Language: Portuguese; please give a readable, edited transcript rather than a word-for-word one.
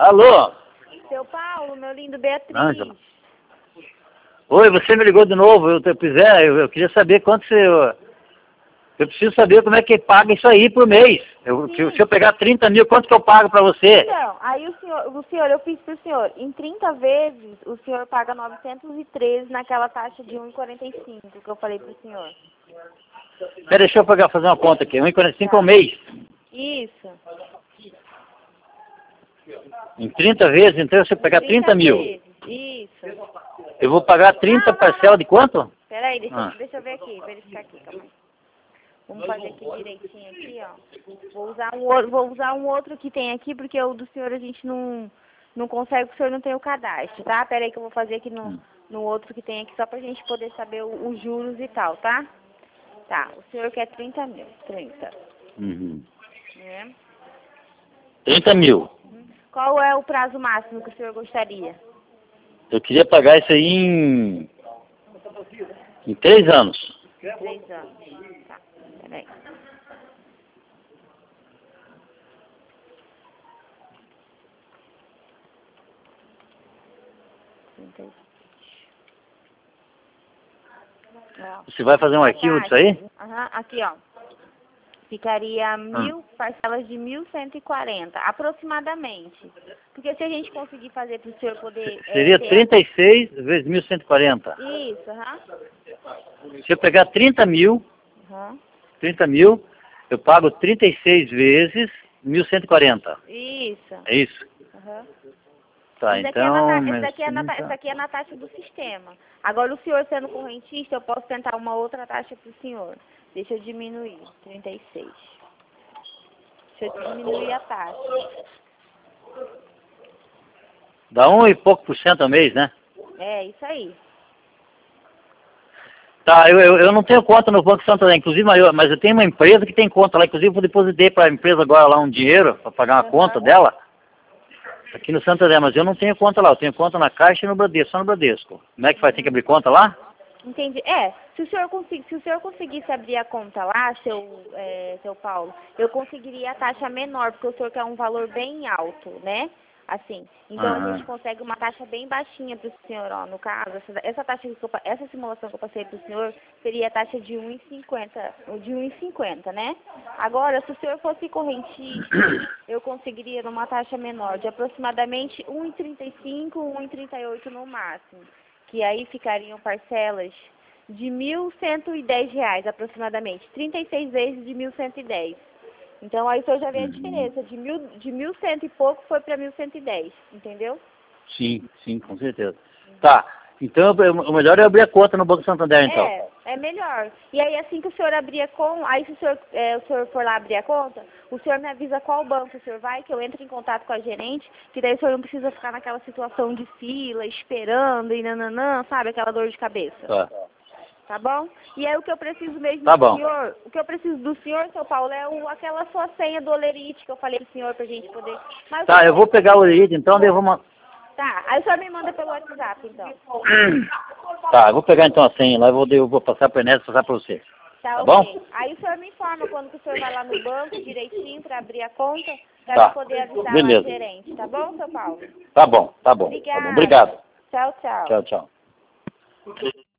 Alô? Seu Paulo, meu lindo Beatriz. Ângela. Oi, você me ligou de novo. Eu queria saber quanto você... Eu preciso saber como é que paga isso aí por mês. Se eu pegar 30 mil, quanto que eu pago pra você? Então, aí o senhor, eu fiz pro senhor, em 30 vezes, o senhor paga 913 naquela taxa de 1,45 que eu falei pro senhor. Pera, deixa eu fazer uma conta aqui. 1,45 ao mês. Isso. Em 30 vezes, então, se eu pegar 30 mil. Vezes. Isso. Eu vou pagar 30 parcelas de quanto? Peraí, deixa eu ver aqui, verificar aqui, calma aí. Vamos fazer aqui direitinho aqui, ó. Vou usar um outro que tem aqui, porque o do senhor a gente não consegue, porque o senhor não tem o cadastro, tá? Pera aí que eu vou fazer aqui no outro que tem aqui, só pra gente poder saber os juros e tal, tá? Tá, o senhor quer 30 mil, 30. Uhum. É. 30 mil. Qual é o prazo máximo que o senhor gostaria? Eu queria pagar isso aí em 3 anos. 3 anos. Tá, peraí. Você vai fazer um arquivo disso aí? Aham, aqui, ó. Ficaria parcelas de 1.140, aproximadamente. Porque se a gente conseguir fazer para o senhor poder... Seria 36 vezes 1.140. Isso, aham. Se eu pegar 30 mil, 30 mil, eu pago 36 vezes 1.140. Isso. É isso? Aham. Tá, Essa então... aqui é na taxa do sistema. Agora, o senhor sendo correntista, eu posso tentar uma outra taxa para o senhor. Deixa eu diminuir, 36. Deixa eu diminuir a taxa. Dá 1 e pouco por cento ao mês, né? É, isso aí. Tá, eu não tenho conta no Banco Santander, inclusive, mas eu tenho uma empresa que tem conta lá. Inclusive, eu depositei para a empresa agora lá um dinheiro para pagar uma conta dela. Aqui no Santander, mas eu não tenho conta lá. Eu tenho conta na Caixa e no Bradesco, só no Bradesco. Como é que faz? Tem que abrir conta lá? Entendi. Se o senhor conseguisse abrir a conta lá, seu Paulo, eu conseguiria a taxa menor, porque o senhor quer um valor bem alto, né? Assim, então a gente consegue uma taxa bem baixinha para o senhor, ó, no caso, essa simulação que eu passei para o senhor seria a taxa de 1,50, né? Agora, se o senhor fosse correntista, eu conseguiria numa taxa menor, de aproximadamente 1,35, 1,38 no máximo, que aí ficariam parcelas de R$ 1.110 aproximadamente, 36 vezes de 1.110. Então, aí o senhor já vê a diferença. De 1.100 e pouco foi para 1.110, entendeu? Sim, com certeza. Tá, então o melhor é abrir a conta no Banco Santander, então. É melhor. E aí, assim que o senhor abrir a conta, aí se o senhor for lá abrir a conta, o senhor me avisa qual banco o senhor vai, que eu entro em contato com a gerente, que daí o senhor não precisa ficar naquela situação de fila, esperando e nananã, sabe? Aquela dor de cabeça. Tá bom? E aí o que eu preciso mesmo do senhor, o que eu preciso do senhor, seu Paulo, é aquela sua senha do Olerite que eu falei pro senhor pra gente poder... Mas tá, eu vou pegar o Olerite, então, daí eu vou... Tá, aí o senhor me manda pelo WhatsApp, então. Tá, eu vou pegar então a senha lá, eu vou passar pra Inês, passar pra você. Tá bom? Aí o senhor me informa quando que o senhor vai lá no banco direitinho pra abrir a conta, pra eu poder avisar lá a gerente, tá bom, seu Paulo? Tá bom. Obrigada. Obrigado. Tchau. Tchau.